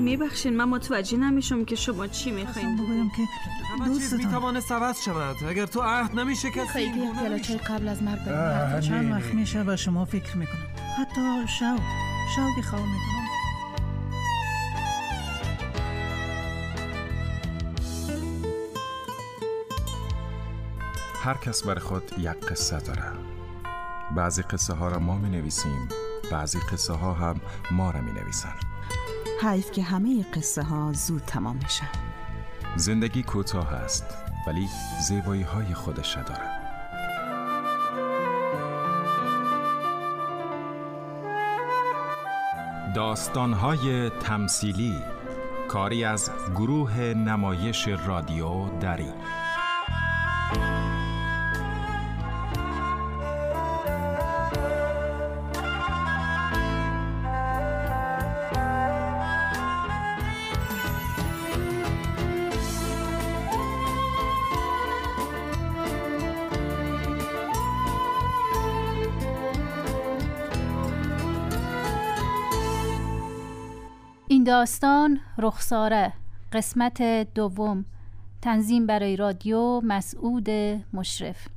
میبخشین، من متوجه نمیشم که شما چی میخواین بگویم که دوستتان میتواند عوض شود اگر تو عهد نمیشه کسی خیلی پیالچه قبل از مرگ بریم. چند وقت میشه به شما فکر میکنم، حتی شوقی خواه میکنم. هر کس برای خود یک قصه داره. بعضی قصه ها را ما می نویسیم، بعضی قصه ها هم ما را می نویسن. حیف که همه قصه ها زود تمام میشن. زندگی کوتاه است ولی زیبایی های خودش داره. داستان های تمثیلی، کاری از گروه نمایش رادیو دری. این داستان رخساره، قسمت دوم، تنظیم برای رادیو مسعود مشرف.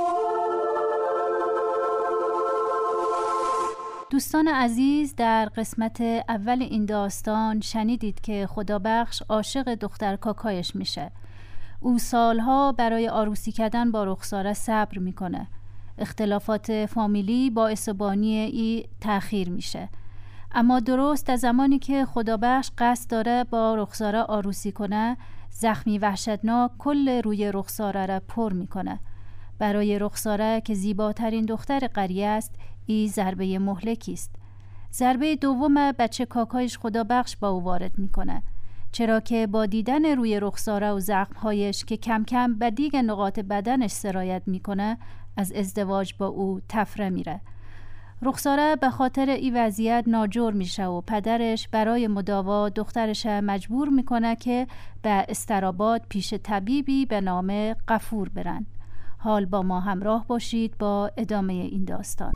دوستان عزیز، در قسمت اول این داستان شنیدید که خدابخش عاشق دختر کاکایش میشه. او سالها برای عروسی کردن با رخساره صبر میکنه. اختلافات فامیلی باعث بانی ای تأخیر میشه. اما درست از زمانی که خدابخش قصد داره با رخساره عروسی کنه، زخمی وحشتناک کل روی رخساره را پر میکنه. برای رخساره که زیباترین دختر قریه است، ای ضربه مهلکی است. ضربه دوم بچه کاکایش خدابخش با او وارد میکنه، چرا که با دیدن روی رخساره و زخمهایش که کم کم به دیگر نقاط بدنش سرایت میکنه، از ازدواج با او تفره میره. رخساره به خاطر این وضعیت ناجور میشه و پدرش برای مداوا دخترش مجبور میکنه که به استراباد پیش طبیبی به نام غفور برن. حال با ما همراه باشید با ادامه این داستان.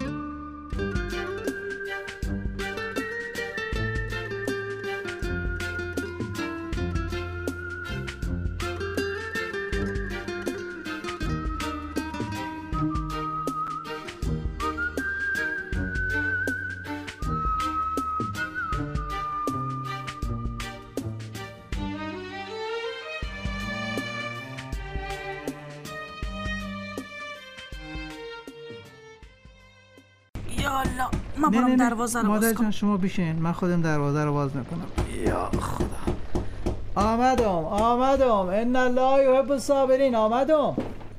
یالا من برم دروازه رو باز کنم. مادر جان شما بشین، من خودم دروازه رو باز میکنم. یا خدا، آمدم. ان الله یحب الصابرین. آمدم.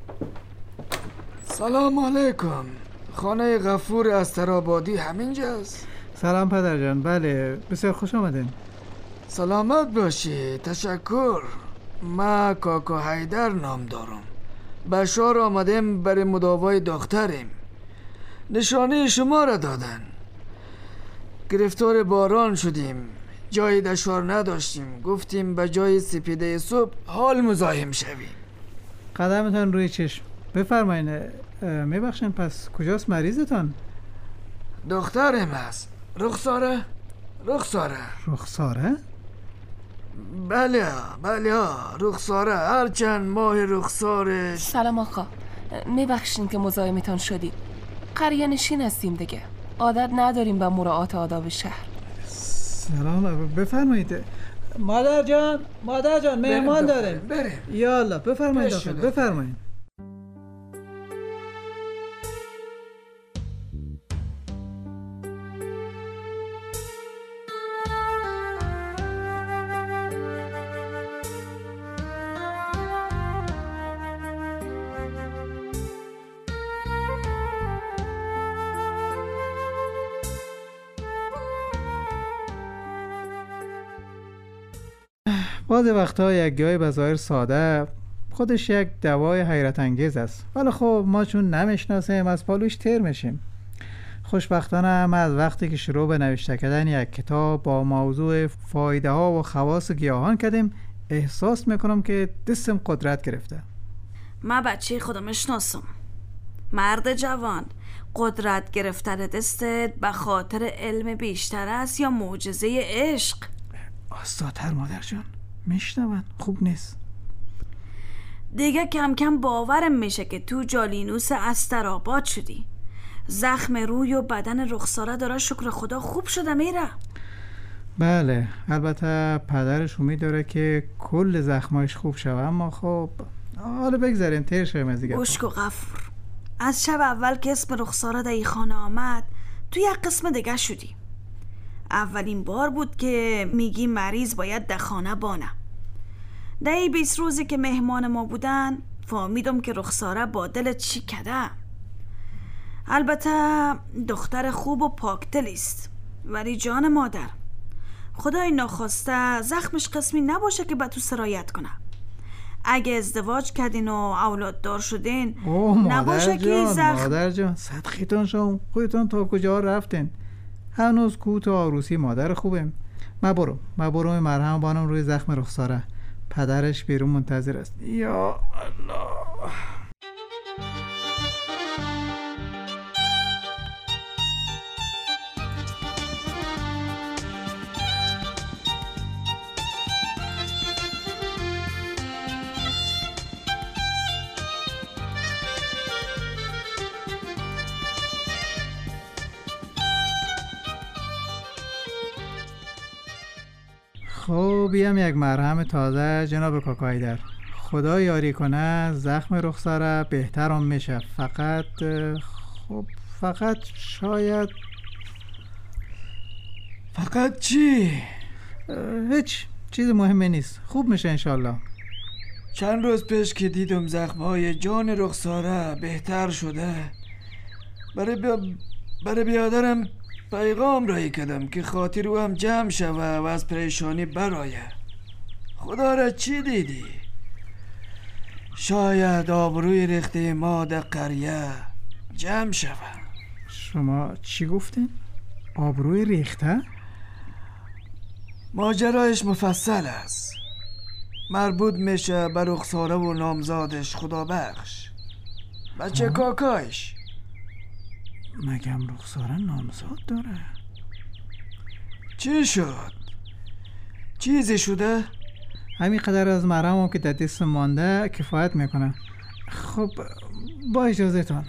سلام علیکم. خانه غفور استرابادی همینجاست؟ سلام پدر جان. بله، بسیار خوش آمدین. سلامت باشی. تشکر. ما کاکا حیدر نام دارم. بشار آمدیم برای مداوای دختریم. نشانه شما را دادن. گرفتار باران شدیم، جای دشوار نداشتیم، گفتیم به جای سپیده صبح حال مزاحم شویم. قدمتان روی چشم. بفرمایین. میبخشین پس کجاست مریضتان؟ دخترم هست. رخساره. بله رخساره. هرچند ماه رخسارش. سلام آقا، میبخشین که مزاحمتان شدیم. قریه نشین هستیم دیگه، عادت نداریم به مراعات آداب شهر. سلام، بفرمایید. مادر جان مهمان داریم. بریم. یالا بفرمایید داخل. بفرمایید. بعض وقتها یک گیاه به ظاهر ساده خودش یک دوای حیرت انگیز است، ولی خب ما چون نمیشناسیم از پالوش تیر میشیم. خوشبختانه هم از وقتی که شروع به نوشته کردن یک کتاب با موضوع فایده ها و خواص گیاهان کردیم، احساس میکنم که دستم قدرت گرفته. من بچه خودم میشناسم. مرد جوان، قدرت گرفتن دستت به خاطر علم بیشتر است یا معجزه عشق؟ راستاتر مادر جان، میشنون، خوب نیست. دیگه کم کم باورم میشه که تو جالینوس استرآباد شدی. زخم روی و بدن رخساره داره شکر خدا خوب شده میره. بله، البته پدرش امید داره که کل زخمایش خوب شوه، اما خب حالا بگذاریم تیر شویم از دیگه. گوش کو غفور، از شب اول که اسم رخساره در این خانه آمد تو یک قسم دیگه شدی. اولین بار بود که میگی مریض باید در خانه بانه. در این 20 روزی که مهمان ما بودن فهمیدم که رخساره با دل چی کده. البته دختر خوب و پاکدلی است، ولی جان مادر، خدای ناخواسته زخمش قسمی نباشه که به تو سرایت کنه. اگه ازدواج کردین و اولاد دار شدین نباشه که زخم. مادر جان صدقیتون شما، خودتون تا کجا رفتین؟ هنوز کوت و آروسی مادر خوبیم. ما برو مرهم بانم روی زخم رخساره. پدرش بیرون منتظر است. یا الله. خب بیام یک مرهم تازه جناب کاکا حیدر. خدا یاری کنه زخم رخساره بهترم میشه. فقط شاید. فقط چی؟ هیچ چیز مهمی نیست، خوب میشه انشالله. چند روز پیش که دیدم زخمهای جان رخساره بهتر شده، برای بیادرم پیغام رایی کردم که خاطر او هم جمع شوه و از پریشانی برایه. خدا را چی دیدی؟ شاید آبروی ریخته ما در قریه جمع شوه. شما چی گفتین؟ آبروی ریخته؟ ماجرایش مفصل است، مربوط میشه به رخساره و نامزادش خدا بخش، بچه کاکایش. مگم رخساره نامزاد داره؟ چی شد؟ چیزی شده؟ همین قدر از مرهم که در دست مانده کفایت میکنه. خب با اجازه تان.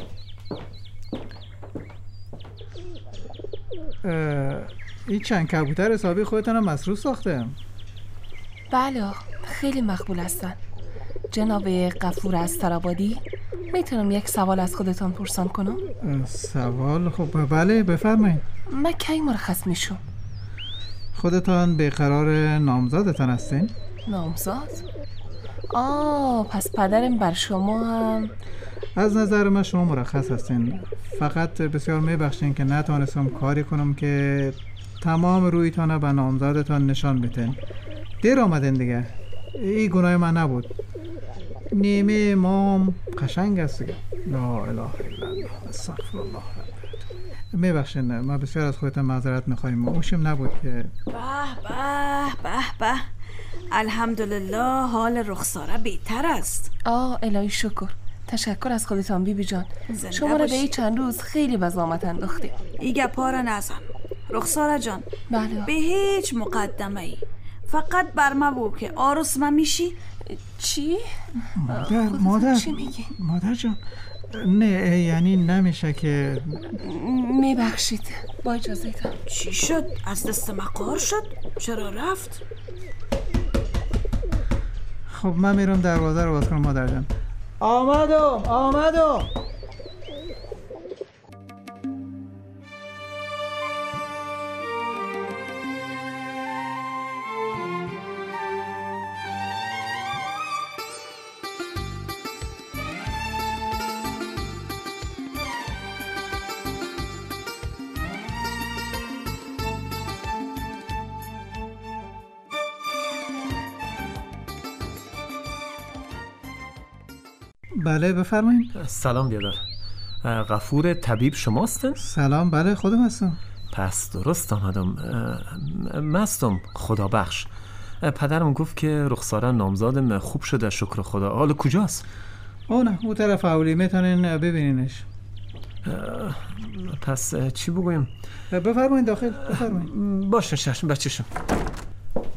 این چند کبوتر حسابی خودتان مصروف ساخته؟ بله خیلی مقبول هستن. جناب غفور استرآبادی، میتونم یک سوال از خودتان پرسان کنم؟ سوال؟ خب بله بفرمایید. من کی مرخص میشم؟ خودتان به قرار نامزادتان هستین؟ نامزاد؟ پس پدرم بر شما هم. از نظر من شما مرخص هستین، فقط بسیار میبخشین که نتونستم کاری کنم که تمام رویتان به نامزادتان نشان بتین. دیر آمدین دیگه، این گناه من نبود. نیمه امام قشنگ است دیگه. لا اله الا الله استغفر الله. میبخشین، ما بسیار از خودتان معذرت میخوایم، اوشم نبود که. به الحمدلله حال رخساره بهتر است. الهی شکر. تشکر از خودتان بیبی جان. شما را به این چند روز خیلی به زحمت انداختیم. این گپا را نزن رخساره جان. بله. به هیچ مقدمه ای، فقط بر ما بگو که عروس من میشی. چی؟ مادر چی میگی؟ مادر جان نه، یعنی نمیشه که. میبخشید با اجازه تان. چی شد؟ از دست مقار شد؟ چرا رفت؟ خب من میرم دروازه رو باز کنم مادر جان. آمدم. بله بفرمایید. سلام بیادر. غفور طبیب شماستن؟ سلام، بله خودم هستم. پس درست آمدم. مستم خدا بخش. پدرم گفت که رخساره نامزادم خوب شده شکر خدا. حالا کجاست؟ نه اون طرف اولی، میتونین ببینینش. پس چی بگویم؟ بفرمایید داخل، بفرمایید. باشه چشم بچه‌شم.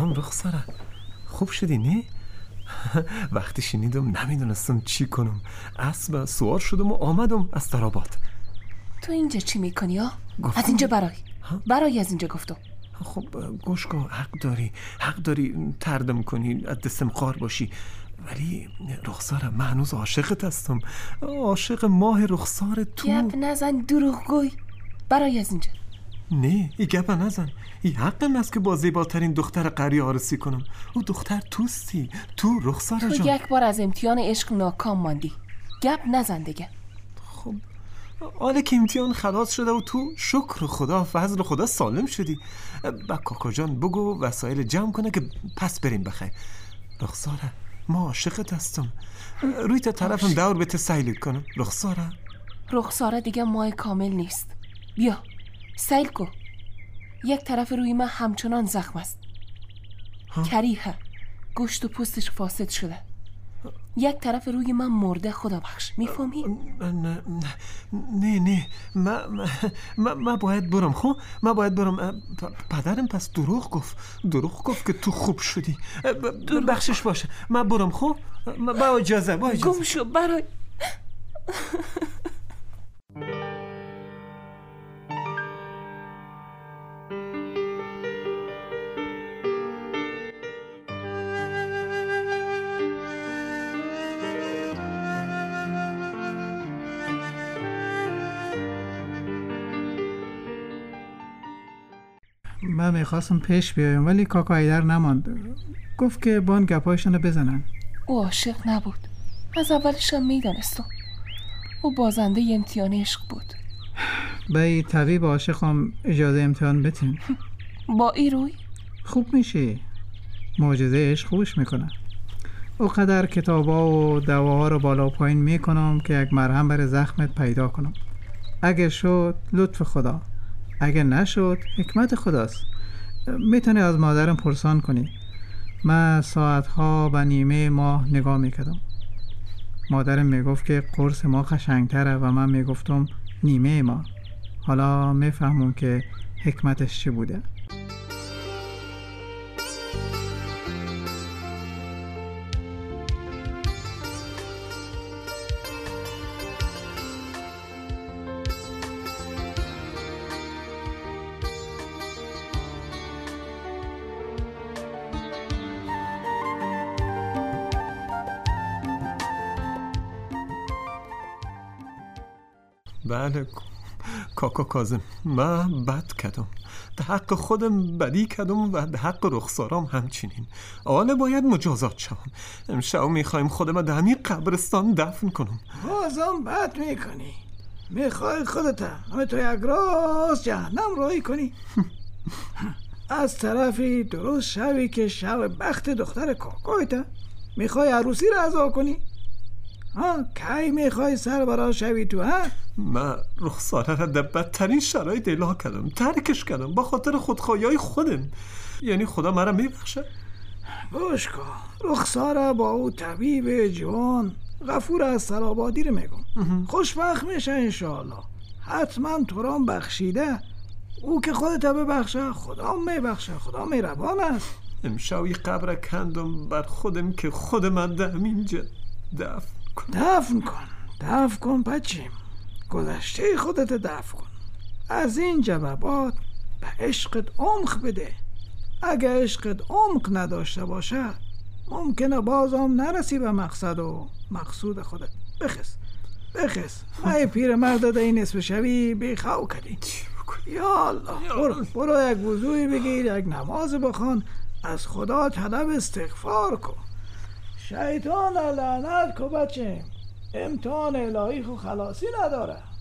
سلام رخساره، خوب شدی نه؟ وقتی شنیدم نمیدونستم چی کنم، اسب سوار شدم و آمدم از ترابات. تو اینجا چی میکنی ها؟ از اینجا برای از اینجا گفتم. خب گوش کن، حق داری تردم کنی، از دستم خار باشی، ولی رخساره من هنوز عاشقت هستم، عاشق ماه رخسار تو. گپ نزن دروغگوی، برای از اینجا. نه ای گپ نزن، ای حقم است که با زیباترین دختر قریه آرسی کنم. او دختر توستی، تو رخساره جان. تو یک بار از امتحان عشق ناکام ماندی، گپ نزن دیگه. خب حالا که امتحان خلاص شده و تو شکر خدا فضل خدا سالم شدی، با کاکا جان بگو وسایل جمع کنه که پس بریم بخیر. رخساره ما عاشقت هستم، روی تا طرفم دور بهت سیل کنم. رخساره دیگه ماه کامل نیست، بیا سیل کو. یک طرف روی من همچنان زخم است، کریه، گوشت و پوستش فاسد شده. یک طرف روی من مرده، خدا بخش، میفهمی؟ نه من باید برم. خب من باید برم. پدرم پس دروغ گفت که تو خوب شدی. بخشش باشه، من برم. خب با اجازه گم شو برای من میخواستم پیش بیایم ولی کاکا حیدر نماند، گفت که بان گپایشونو بزنن. او عاشق نبود، از اولش هم میدانستم. او بازنده امتحان عشق بود. بایی طبیب عاشقم اجازه امتحان بتین. با ای روی خوب میشی، معجزه عشق خوبش میکنه. او قدر کتابا و دواها رو بالا و پایین میکنم که یک مرهم بر زخمت پیدا کنم. اگه شد لطف خدا، اگه نشد حکمت خداست. میتونی از مادرم پرسان کنی. من ساعتها به نیمه ماه نگاه میکردم. مادرم میگفت که قرص ما قشنگتره و من میگفتم نیمه ماه. حالا میفهمم که حکمتش چی بوده. بله کاکا کاظم، من بد کردم، در حق خودم بدی کردم و در حق رخسارام همچنین. آله باید مجازات شوم. امشب میخوایم خودم در همین قبرستان دفن کنم. بازم بد میکنی، میخوای خودت همه تو یک راست جهنم راهی کنی. از طرفی درست شوی که شب بخت دختر کاکایت، میخوای عروسی را عزا کنی. کی میخوای سر برا شوی تو ها؟ من رخساره را در بدترین شرایط اله کردم، ترکش کردم با خاطر خودخواهی خودم. یعنی خدا مرا میبخشه؟ گوش کن، رخساره با او طبیب جوان غفور از سرابادی رو میگم، خوشبخت میشه انشاءالله. حتما تو رام بخشیده. او که خودت ببخشه خدا میبخشه، خدا مهربان است. امشب یک قبر کندم بر خودم که خود من دهم اینجا دفن کن بچیم. گذشته خودت دفن کن. از این جوابات به عشقت عمق بده. اگه عشقت عمق نداشته باشه ممکنه بازم نرسی به مقصد و مقصود خودت. بخس ای پیر مرد ده این اسم شوی بیخواو کردی. یا الله، برو یک وضوعی بگیر، یک نماز بخوان، از خدا طلب استغفار کن. شیطان لعنت کو بچه، امتحان الهی خو خلاصی نداره.